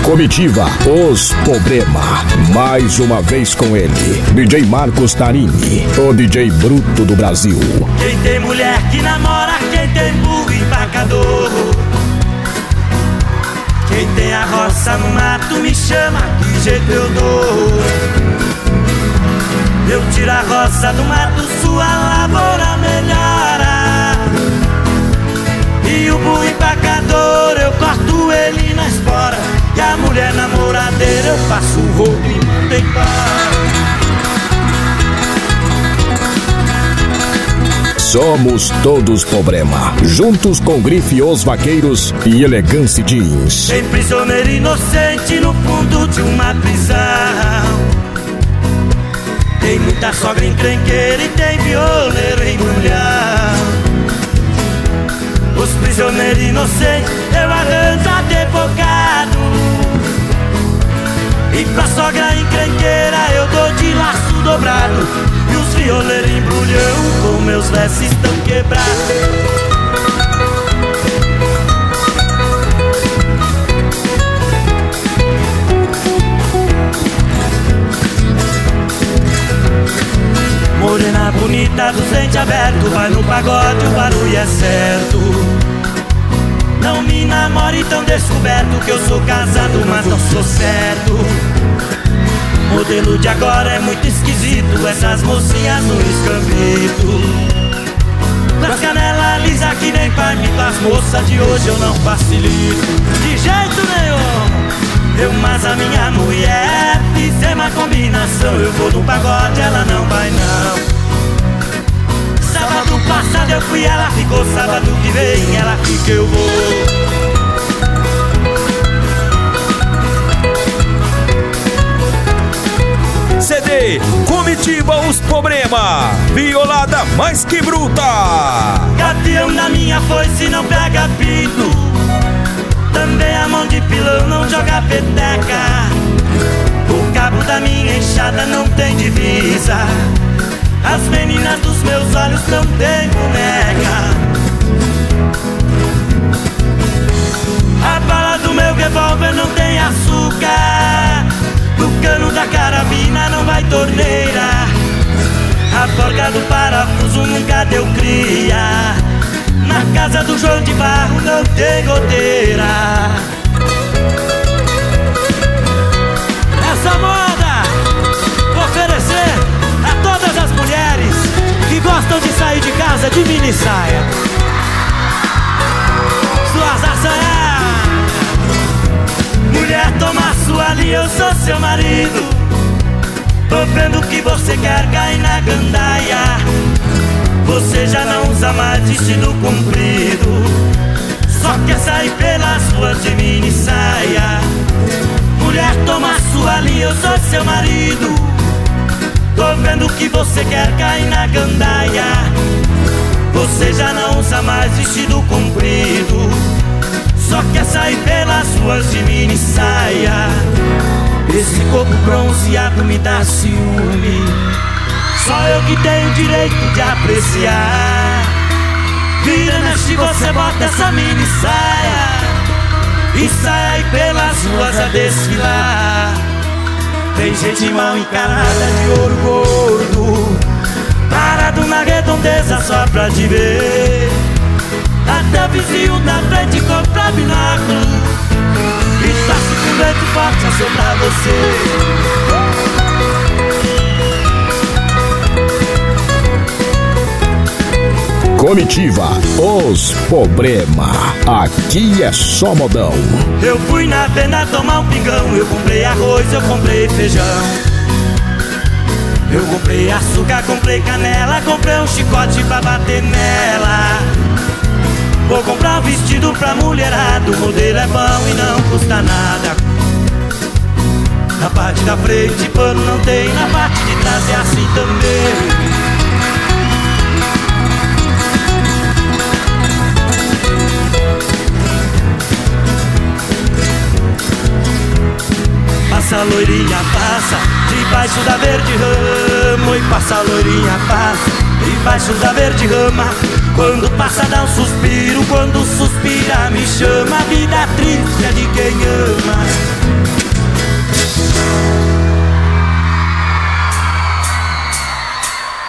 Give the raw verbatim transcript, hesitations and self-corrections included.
Comitiva, os Problema. Mais uma vez com ele, D J Marcos Tarini, o D J bruto do Brasil. Quem tem mulher que namora, quem tem burro empacador. Quem tem a roça no mato me chama, que jeito eu dou. Eu tiro a roça do mato, sua lavoura melhora. E o burro empacador, eu corto ele na espora. E a mulher namoradeira, eu faço o rolo e mando embora. Somos todos Problema, juntos com Grife Os Vaqueiros e Elegance Jeans. Tem prisioneiro inocente no fundo de uma prisão. Tem muita sogra encrenqueira e tem violeiro em mulher. Os prisioneiros inocentes eu arranjo advogado. E pra sogra encrenqueira eu dou de laço dobrado. E os violeiros embrulham com meus versos estão quebrados. Morena bonita do dente aberto, vai no pagode, o barulho é certo. Não me namore tão descoberto, que eu sou casado, mas não sou certo. Modelo de agora é muito esquisito, essas mocinhas no escambito. Com as canelas lisas que nem palmito, as moças de hoje eu não facilito. De jeito nenhum. Eu, mas a minha mulher, fizemos uma combinação. Eu vou no pagode, ela não vai não. Sábado passado eu fui, ela ficou. Sábado que vem, ela fica, eu vou. C D Comitiva Os Problema, violada mais que bruta. Gavião na minha foice não pega pito. Também a mão de pilão não joga peteca. O cabo da minha enxada não tem divisa. As meninas dos meus olhos não tem boneca. A bala do meu revólver não tem açúcar. No cano da carabina não vai torneira. A porca do parafuso nunca deu cria. Na casa do João de Barro não tem goteira. Essa moda vou oferecer a todas as mulheres que gostam de sair de casa de mini saia. Suas assanhadas. Mulher, toma sua linha, eu sou seu marido. Tô vendo que você quer cair na gandaia. Você já não usa mais vestido comprido, só quer sair pelas ruas de mini saia. Mulher, toma sua linha, eu sou seu marido. Tô vendo que você quer cair na gandaia. Você já não usa mais vestido comprido, só quer sair pelas ruas de mini saia. Esse corpo bronzeado me dá ciúme, só eu que tenho direito de apreciar. Vira, mexe, você bota essa mini saia e sai aí pelas ruas a desfilar. Tem gente mal encarada de ouro gordo, parado na redondeza só pra te ver. Até o vizinho da frente compra binóculo e tá com vento forte a soprar você. Comitiva Os Problema, aqui é só modão. Eu fui na venda tomar um pingão, eu comprei arroz, eu comprei feijão. Eu comprei açúcar, comprei canela, comprei um chicote pra bater nela. Vou comprar um vestido pra mulherada, o modelo é bom e não custa nada. Na parte da frente pano não tem, na parte de trás é assim também. Passa a loirinha, passa, debaixo da verde rama. E passa a loirinha, passa, debaixo da verde rama. Quando passa dá um suspiro, quando suspira me chama. A vida triste é de quem